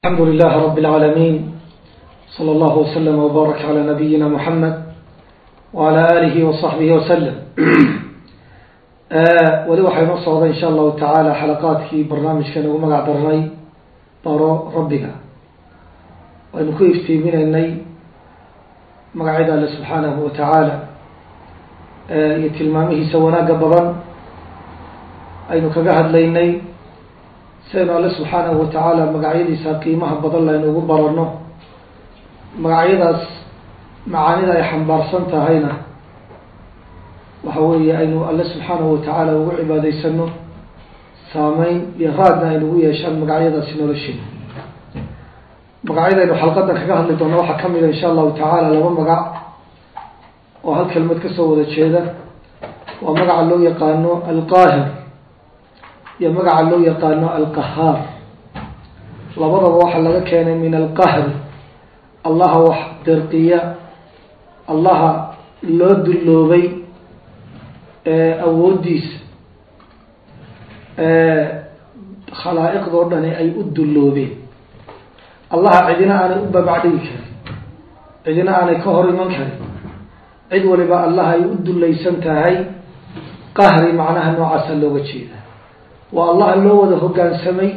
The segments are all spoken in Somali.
الحمد لله رب العالمين صلى الله وسلم وبارك على نبينا محمد وعلى آله وصحبه وسلم ولو حين نصعد إن شاء الله تعالى حلقات في برنامج كان ومقع درني طارو ربنا ونكوي افتيمين أني مقعد الله سبحانه وتعالى يتلمامه سونا قبضا أي نكقهد ليني سيدنا الله سبحانه وتعالى مقعيدي ساقيمها بضل إنه برنه مقعيداس معانيدا يحنبار سنتا هينا وحوي إنه الله سبحانه وتعالى وعبادي سنه سامين يغادنا إنه يشان مقعيدا سنورشين مقعيدا إنه حلقتنا كقهد لدونا وحكمل إن شاء الله تعالى لما مقع وهالكلمة كسوة الشيدة ومقع اللو يقانو القاهر يمقع اللو يقانو القهار لبضا واحد لغا كان من القهر الله واحد درقية الله لو دلوبي أوديس خلائق ضرني أي أدلوبي الله عدنا أنا أبا بعديك عدنا أنا كهر منك عد ولبا الله يؤد ليسن تهي قهري معناها نوع سلوغة شيئا والله اللو ده كان سمي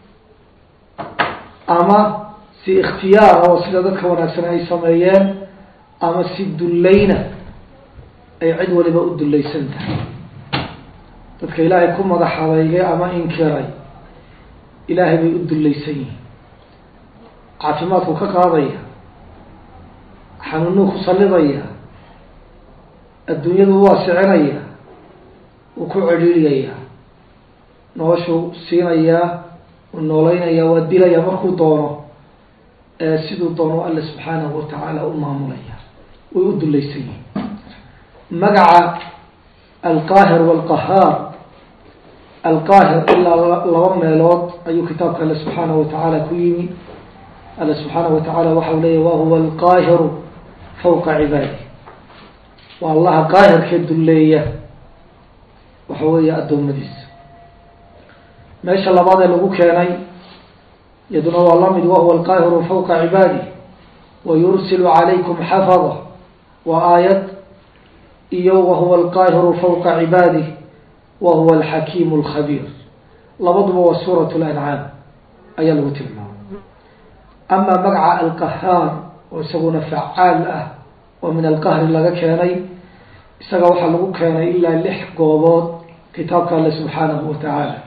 أما سي اختيار وصلتك وناسنا أي سميان أما سي الدلينة أي عد ولبا أد ليسن تهي تدك إلهي كم مضح عليك أما إنكاري إلهي بيؤد ليسن عافماتك كقاضية حنونوك صلي الدنيا واسعينيا وكعليليا نوشو سينيا ونولينيا وديليا مركو دونه سيدو دونه الله سبحانه وتعالى أماموليا ويؤد الليسين مقع القاهر والقهار القاهر إلا لغم يلوط أي كتابك الله سبحانه وتعالى كيمي الله سبحانه وتعالى وحوليه وهو القاهر فوق عباده والله قاهر كدلية وحوية أدوم مديس ما شاء الله بعض اللغو كاني يدنا والله مد وهو القاهر فوق عباده ويرسل عليكم حفظه وآية إيو وهو القاهر فوق عباده وهو الحكيم الخبير لبضب وسورة الأنعام أي الوتلنا أما مقع القهار ويسقون فعال ومن القهر لغا كاني isaga waxa lagu keenay ilaa 6 goobood kitaabka Allah subhanahu wa ta'ala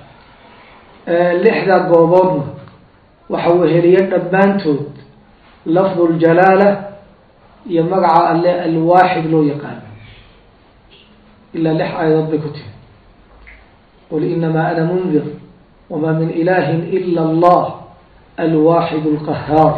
6 goobood waxa uu heliyay dhabaantood lafdul jalala iyo magaca Allah al-wahid loo yaqaan illa 6 ayad bikutib qul inma ana munzir wama min ilahin illa Allah al-wahid al-qahhar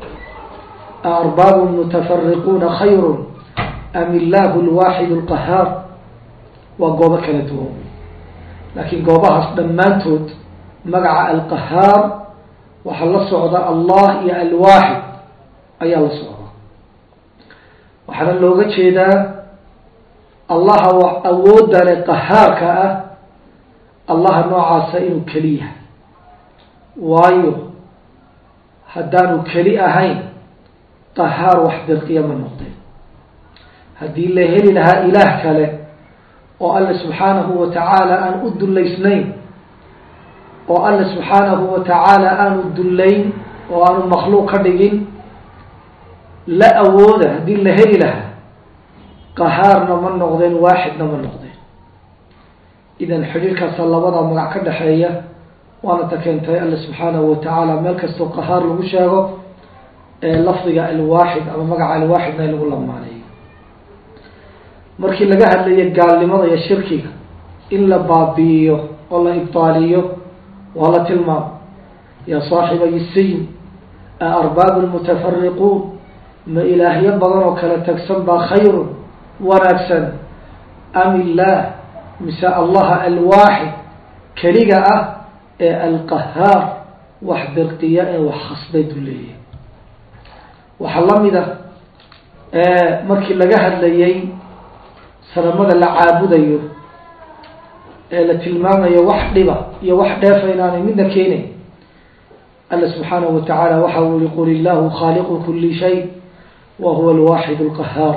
أرباب متفرقون خير أم الله الواحد القهار وقوبة كانتهم لكن قوبها دمانتود مقع القهار وحل الصعودة الله يا الواحد أي الله الصعودة وحل اللوغة شيدا الله أود للقهار كأه الله نوع سائل كليه وايو هدانو كليه هين قهار وحد القيامة النقطين هذه اللي هلي لها إله كله والله سبحانه وتعالى أن أد الليسنين والله سبحانه وتعالى أن أد اللين وأن مخلوق كدقين لا أوده هذه اللي هلي لها قهارنا من نقضين واحدنا من نقضين إذن حجيرك صلى الله مقع كده حيية وأنا تكنتي الله سبحانه وتعالى ملك القهار لمشاغه لفظك الواحد أو مقع الواحد ما يقول الله عليه markii laga hadlayay gaalnimada iyo shirkiga in la baabiyo oo la ibtaaliyo wala tilmaam ya saaxiibay siin arbab almutafarriqun ma ilaahiya badan oo kala tagsan ba khayr wanaagsan am illah misa allah alwahid kaliga alqahhar wahdirqiya wa khasbatu lihi وحلمده markii laga hadlayay salamada la caabudayo la tilmaamayo wax dhiba iyo wax dheefaynaanay midna keenay الله سبحانه وتعالى وحول يقول الله خالق كل شيء وهو الواحد القهار.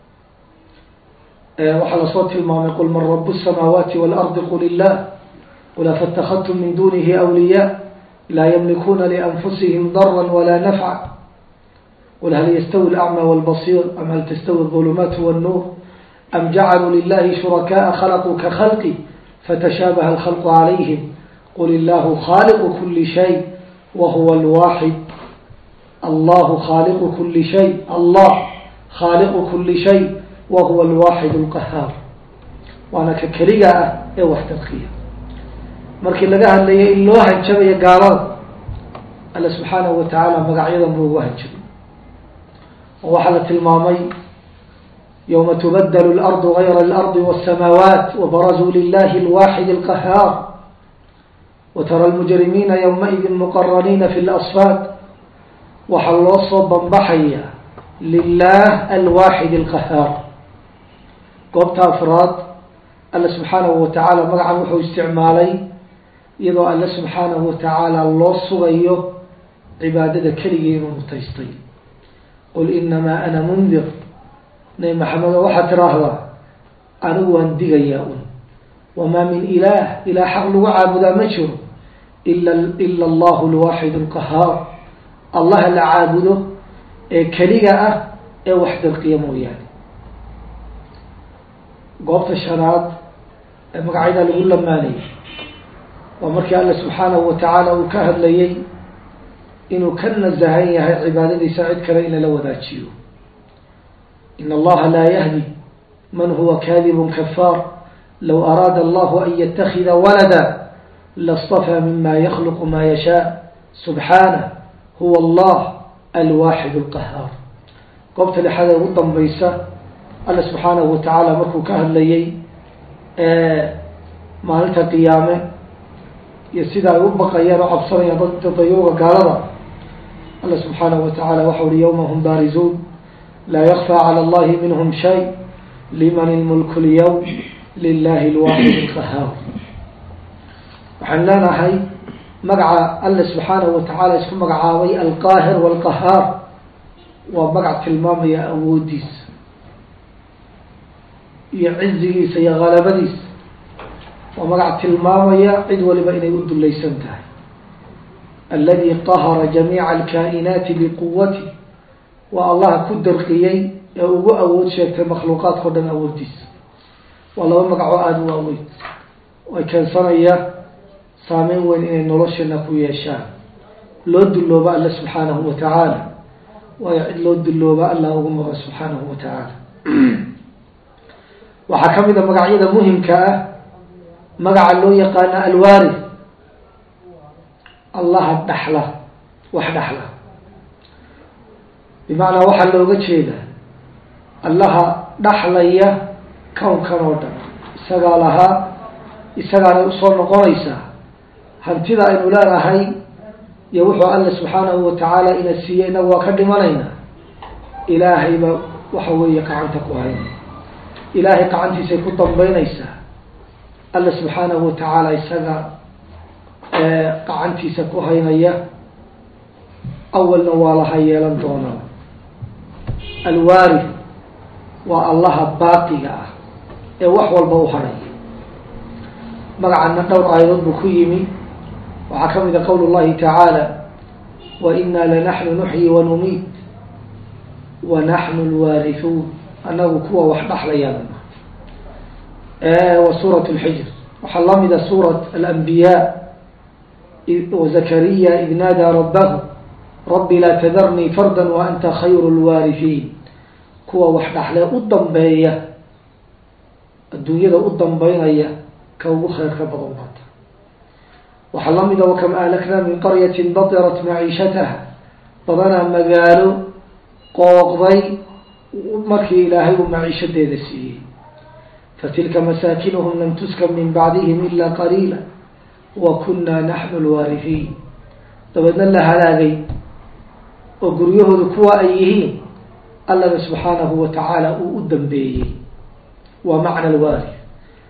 وحل صوت المام يقول من رب السماوات والأرض قل الله قل فاتخذتم من دونه أولياء لا يملكون لأنفسهم ضرا ولا نفعا قل هل يستوي الأعمى والبصير أم هل تستوي الظلمات والنور أم جعلوا لله شركاء خلقوا كخلقي فتشابه الخلق عليهم قل الله خالق كل شيء وهو الواحد الله خالق كل شيء الله خالق كل شيء وهو الواحد القهار. وأنا ككريجة وحدة الخير markii laga hadlayay in loo hanjabayo gaalada Allah subhanahu wa ta'ala magacyadan buu hanjabay waxa la tilmaamay يوم تبدل الأرض غير الأرض والسماوات وبرزوا لله الواحد القهار وترى المجرمين يومئذ مقرنين في الأصفاد وحلوا صبا بحيا لله الواحد القهار. قبت أفراد الله سبحانه وتعالى مقع وحو استعمالي إذا الله سبحانه وتعالى الله صغيه عبادة كليين ومتيسطين قل إنما أنا منذر نبي محمد وحد رهوة أنو اندقياء وما من إله حق وعابد مجر إلا الله الواحد القهار الله لا عابده كليئة وحد القيام يعني. قوبت الشراب مقعدة لقول لماني ومركي الله سبحانه وتعالى وكهد لي إنه كان الزهاية عبادة ساعد كرين لو ذاتشيو إن الله لا يهدي من هو كاذب كفار لو أراد الله أن يتخذ ولدا لاصطفى مما يخلق ما يشاء سبحانه هو الله الواحد القهار. قبت لحدا وضم بيسا الله سبحانه وتعالى مركو كهد لي مالتا قيامه يسيدا يبقى يرى عبصر يضيوغ قالوا الله سبحانه وتعالى وحول يوم هم بارزون لا يخفى على الله منهم شيء لمن الملك اليوم لله الواحد القهار. وحنانا هاي مقع الله سبحانه وتعالى اسم مقعاوي القاهر والقهار ومقع تلمام يا أوديس يعزيس يا غلبديس ومقع تلمام يا عدو لبين يود الليسنته الذي قهر جميع الكائنات بقوته والله كدر قيي أو أود شيء مخلوقات خدنا أوديس والله مقع آد وأود وكان صنيا سامين وإن نرشنا كويا شاء لود اللوباء الله سبحانه وتعالى ويعد لود اللوباء الله سبحانه وتعالى. وحكم إذا مقعيدا مهم كأه مقع اللو يقال الوارث الله الدحلة وحدحلة بمعنى وحل لو قتشيدا الله دحلية كون كنودا إساقالها إساقال أصول نقريسا هنتذا إنه لا رهي يوحو الله سبحانه وتعالى إلى السيئنا وكدم علينا إلهي وحوي قعنتك وهين إلهي قعنتي سيكون بينيسا الله سبحانه وتعالى إساقال قعنتي سيكون هينيا أول نوالها يلان دونا الوارث والله باقي وحوى البوحري مقعنا دور آيات بكيمي وحكم إذا قول الله تعالى وإنا لنحن نحيي ونميت ونحن الوارثون أنه كوى وحدح ليانا وسورة الحجر وحلم إذا سورة الأنبياء وزكريا إذ نادى ربه ربي لا تذرني فردا وأنت خير الوارثين كوى وحدح لا أضم بيا الدنيا أضم بينيا كوى خير كبضمات وحلم إذا وكم أهلكنا من قرية بطرت معيشتها طبعا مقالوا قوضي ومركي إلهي ومعيشة ديدسي فتلك مساكنهم لم تسكن من بعدهم إلا قليلا وكنا نحن الوارثين طبعا الله هذا وقريه ذكوى أيهين الله سبحانه وتعالى أؤدم به ومعنى الوارث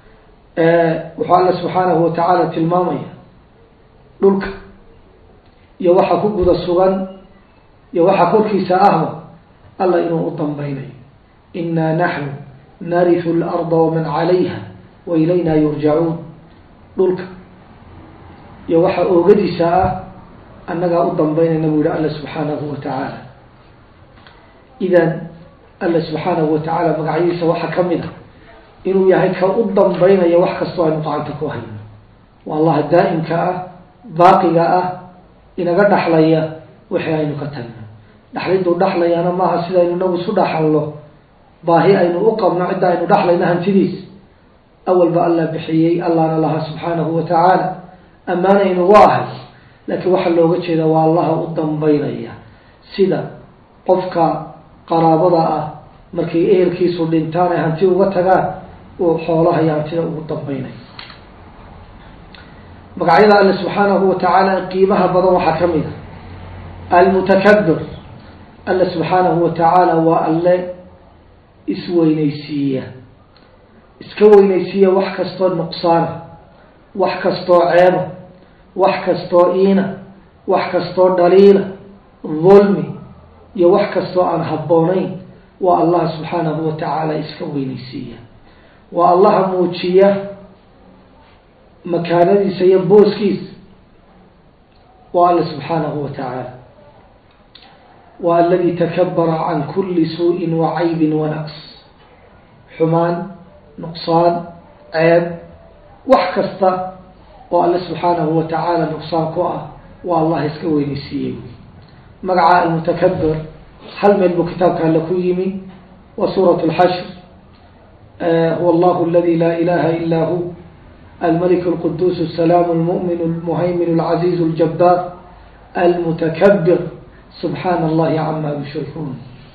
وحال الله سبحانه وتعالى تلمامي للك iyo waxa ku guda sugan iyo waxa korkiisa ahba alla inuu u dambaynayo inna nahnu narithu al-ardha wa man 'alayha wa ilayna yurja'un dhulka iyo waxa oogadiisa ah annaga u dambaynayna buu alla subhanahu wa ta'ala idan alla subhanahu wa ta'ala magaciisa waxa kamida inuu yahay ka u dambaynayo wax kasto aynu gacanta ku hayno wallahi daa'imka ah baaqiga ah inaga dhaxlaya wixii aynu ka tagno dhaxlidu dhaxlayana maaha sida aynu nagu soo dhaxallo baahi aynu u qabno cid aynu dhaxlayna hantidiis awal ba alla bixiyay allahna laha subhanahu wa ta'ala amaanaynu waahay laakiin waxa looga jeedaa waa allah u dambaynaya sida qofka qaraabada ah markay ehelkiisu dhintaan ay hanti uga tagaan oo xoolaha yaantida ugu dambaynaya magacyada alla subhanahu wa ta'ala qiimaha badan waxa kamid ah al-mutakabbir alla subhanahu wa ta'ala wa alla isweynaysiya iska weynaysiya wax kasto nuqsaan wax kasto ceeb wax kasto iina wax kasto dhaliila dhulmi iyo wax kasto aan habboonayn wa Allah subhanahu wa ta'ala iska weynaysiya wa Allah muujiya makaanadiisa iyo booskiis wa Allah subhanahu wa ta'ala wa alladhi takabbara an kulli su'in wa 'aybin wa naqs xumaan nuqsaan ceeb wax kasta oo Allah subhanahu wa ta'ala nuqsaan ku ah wa Allah iska weynaysiiyay magaca al-mutakabbir hal meel kitabka la ku yimi wa suratul hashr والله الذي لا إله إلا هو الملك القدوس السلام المؤمن المهيمن العزيز الجبار المتكبر سبحان الله عما يشركون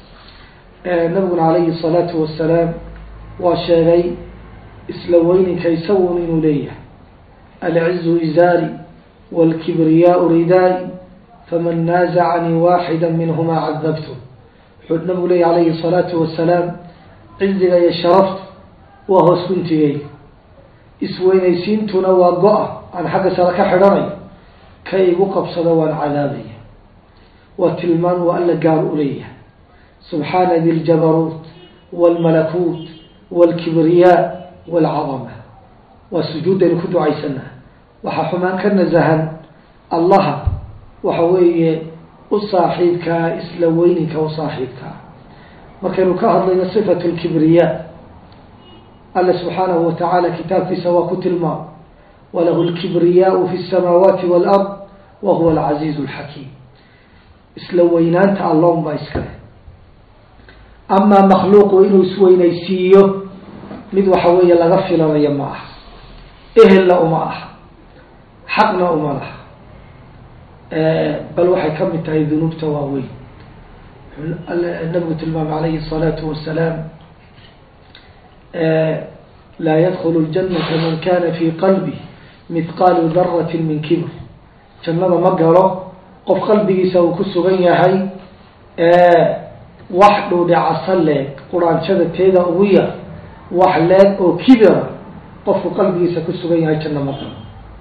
نبي عليه الصلاة والسلام وشاغي إسلوين كيسون إليه العز إزاري والكبرياء ردائي فمن نازعني واحدا منهما عذبته نبي عليه الصلاة والسلام عزي يا شرفت وهو سكنتي isweynaysiintuna waa go-a aan xagga sare ka xidhanay ka igu qabsado waan cadaabaya waa tilmaan waa alla gaar u leeyahay subxaana di ljabaruut waalmalakuut waalkibriyaa waalcadama waa sujuudaynu ku ducaysanaa waxaa xumaan ka nasahan allaha waxa weeye u saaxiibkaa isla weyninka u saaxiibkaa markaynu ka hadlayno sifatu lkibriyaa الله سبحانه وتعالى كتاب في سوا كتلما وله الكبرياء في السماوات والأرض وهو العزيز الحكيم اسلوينان تعلم بايسكره أما مخلوق إنه سوين يسيه مدو حوية لغفل ريا معه إهلا معه حقنا أمره بل وحي كم تهي ذنوب تواوي النبي تلمام عليه الصلاة والسلام لا يدخل الجنة من كان في قلبه مثقال ذرة من كبر جنة مقهرة قف قلبه سوى كسغنيا هاي وحده لعصل قرآن شدت هذا أوية وحلات أو كبر قف قلبه سوى كسغنيا هاي جنة مقهرة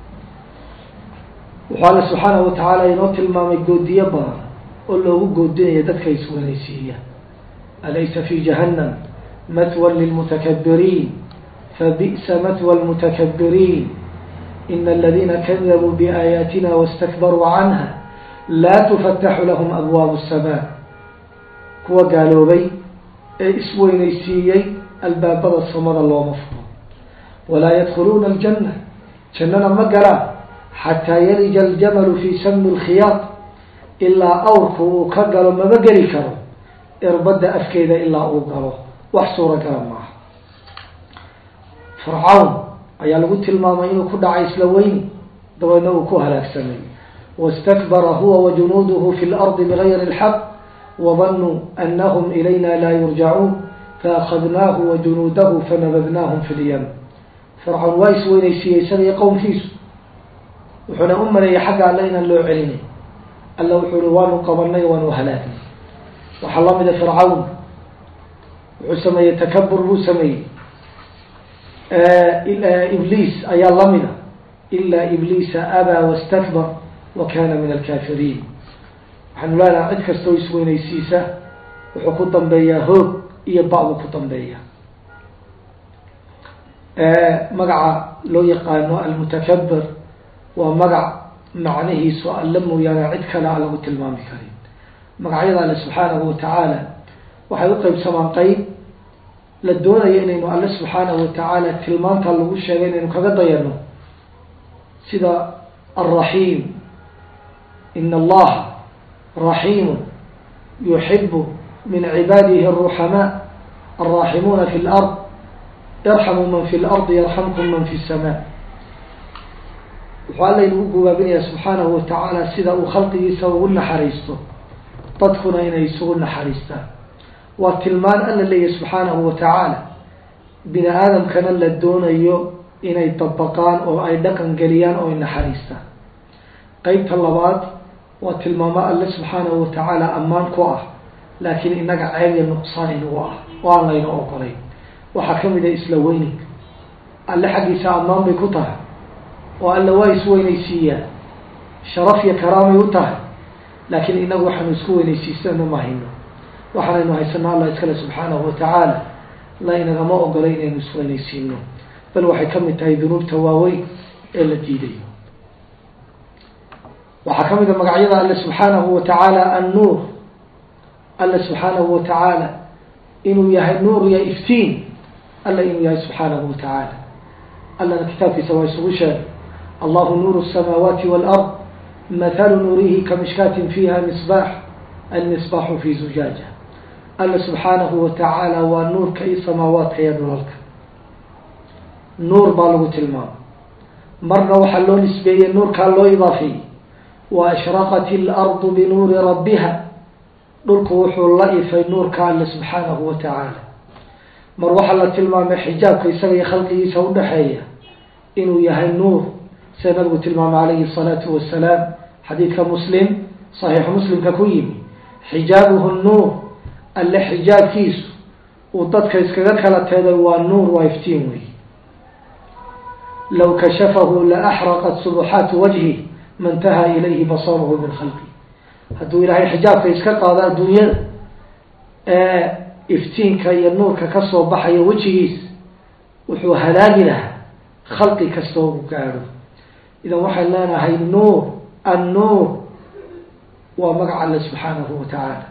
وقال سبحانه وتعالى ينوت المام القودية بار قل له قودية يدك يسوى نسية أليس في جهنم مثوى للمتكبرين فبئس مثوى المتكبرين إن الذين كذبوا بآياتنا واستكبروا عنها لا تفتح لهم أبواب السماء كوا قالوا بي اسوي نيسيي الباب الصمد الله مفهوم ولا يدخلون الجنة جننا مقرا حتى يلج الجمل في سم الخياط إلا أوركو كقلوا ما بقري كرو اربد أفكيد إلا أوقروا وحصورة كلام معه فرعون ayaa lagu tilmaamay inuu ku dhacay isla weyn dabayna uu ku halaagsamay واستكبر هو وجنوده في الأرض بغير الحق وظنوا أنهم إلينا لا يرجعون فأخذناه وجنوده فنبذناهم في اليم فرعون وايس وينيسي يسري قوم فيس وحنا أمنا يحق علينا اللو علينا اللو حلوان قبلنا ونهلاكنا وحلام إذا فرعون وعسما يتكبر بسمي إلا إبليس أي الله منا إلا إبليس أبى واستكبر وكان من الكافرين. waxaanu leenaha cid kastoo isweynaysiisa wuxuu ku dambeeyaa hoog iyo ba-bu ku dambeeya. magaca loo yaqaano almutakabir waa magac macnihiisu alla mooyaane cid kale aan lagu tilmaami karin. magacyada alle subxaanahu watacaala waxay u qeybsamaan qeyb la doonayo inaynu alle subxaanahu watacaala tilmaanta lagu sheegay inaynu kaga dayano, sida alraxiim, ina allaha raxiimu yuxibu min cibaadihi aruxamaa alraaximuuna fi lard yarxamu man fi lardi yarxamkum man fi samaa. wuxuu alla inugu gubaabinaya subxaanahu watacaala sida uu khalqigiisa ugu naxariisto dadkuna inay isugu naxariistaan. waa tilmaan alla leeyahy subxaanahu watacaala bini aadamkana la doonayo inay dabaqaan oo ay dhaqan geliyaan oo ay naxariistaan. qeybta labaad waa tilmaamo alle subxaanahu watacaala ammaan ku ah, laakiin inaga ceeb iyo nuqsaan inagu ah oo aan layna ogolayn. waxaa kamid a isla weyninka. alle xaggiisa ammaan bay ku tahay oo alle waa isweynaysiiyaa, sharaf iyo karaamay u tahay, laakiin inagu waxaanu isku weynaysiisano ma hayno. waxaanaynu haysanaa allah iskale subxaanahu watacaala la inagama ogolay inaynu isweynaysiino, bal waxay kamid tahay dunuubta waaweyn ee la diidayo. waxaa kamid a magacyada alle subxaanahu watacaala annuur. alle subxaanahu watacaala inuu yahay nuur iyo iftiin, alle inuu yahay subxaanahu watacaala. allana kitaabkiisa waa isugu sheegay allahu nuuru الsamaawaati wاlard mathalu nuurihi kamishkaatin fiiha misbaax almisbaaxu fi zujaaja. alle subxaanahu watacaala waa nuurka iyo samaawaadka iyo dhulalka. nuur baa lagu tilmaamay, marna waxaa loo nisbeeyey nuurkaa loo idaafeeyey wa ashraqat اlardu binuuri rabbiha. dhulku wuxuu la ifay nuurka alle subxaanahu watacaala. mar waxaa la tilmaamay xijaabka isaga iyo khalqigiisa udhaxeeya inuu yahay nuur, sida nabigu tilmaamay calayhi الsalaatu wasalaam xadiidka muslim saxiixu muslimka ku yimi, xijaabuhu nuur. alle xijaabkiisu uu dadka iskaga kala teeday waa nuur, waa iftiin wey. low kashafahu la axraqat subuxaatu wajhi ma ntaha ilayhi basaruhu min khalqi. hadduu ilaahay xijaabka iska qaado adduunyada, iftiinka iyo nuurka kasoo baxaya wejigiis wuxuu halaagi lahaa khalqi kastoo u gaadho. idan waxaan leenahay nuur, annuur waa magaca alle subxaanahu watacaala.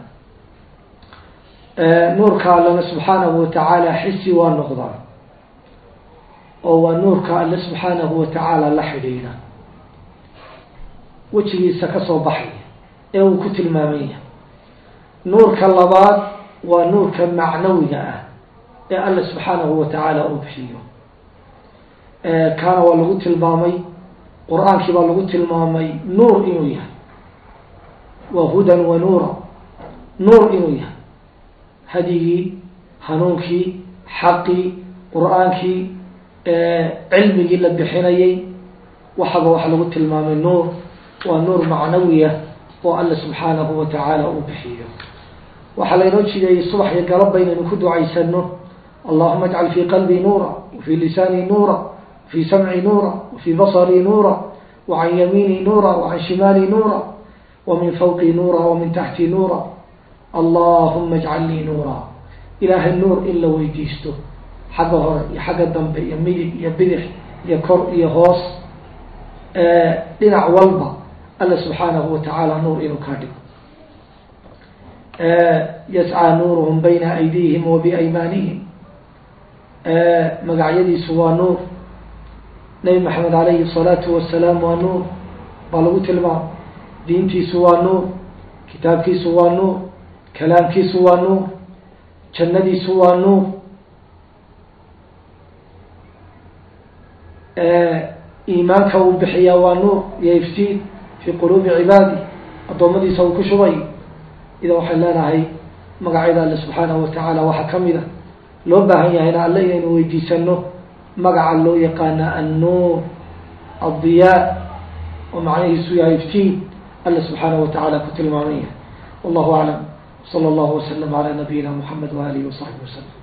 nuurka allena subxaanahu watacaala xisi waa noqdaa oo waa nuurka alle subxaanahu watacaala la xidhiidha wejigiisa kasoo baxaya ee uu ku tilmaaman yahay. nuurka labaad waa nuurka macnawiga ah ee alle subxaanahu watacaala uu bixiyo. kaana waa lagu tilmaamay, qur-aankii baa lagu tilmaamay nuur inuu yahay, wa hudan wa nuura. nuur inuu yahay hadigii, hanuunkii, xaqii, qur-aankii, cilmigii la bixinayay, waxaba waxa lagu tilmaamay nuur. waa nuur macnawiya oo alle subxaanahu watacaala uu bixiyo. waxaa laynoo jideeyey subax iyo galabba inaynu ku ducaysano allahuma ajcal fii qalbii nuura, wafii lisaanii nuura, wafii samcii nuura, wafii basarii nuura, wacan yamiinii nuura, wacan shimaalii nuura, wamin fawqii nuura, wamin taxtii nuura, allahuma ajcal lii nuura. ilaahay nuur in la weydiisto xagga hore iyo xagga dambe iyo midig iyo bidix iyo kor iyo hoos, dhinac walba alle subxaanahu watacaala nuur inuu kaa dhigo. yascaa nuuruhum bayna aydiihim wa biaymaanihim. magacyadiisu waa nuur. nabi maxamed calayhi الsalaatu wasalaam waa nuur baa lagu tilmaamay. diintiisu waa nuur, kitaabkiisu waa nuur, kalaamkiisu waa nuur, jannadiisu waa nuur. iimaanka uu bixiyaa waa nuur iyo iftiin fii quluubi cibaadi, addoommadiisa uu ku shubay. idan waxaan leenahay magacyada alle subxaanahu watacaala waxaa kamid a loo baahan yahayna alle inaynu weydiisano magaca loo yaqaana annuur, addiyaa, oo macnihiisu yahay iftiin, alle subxaanahu watacaala ku tilmaaman yahay. wallahu aclam. sala allahu wasalam calaa nabiyina muxamed waalihi wasaxbi wasalam.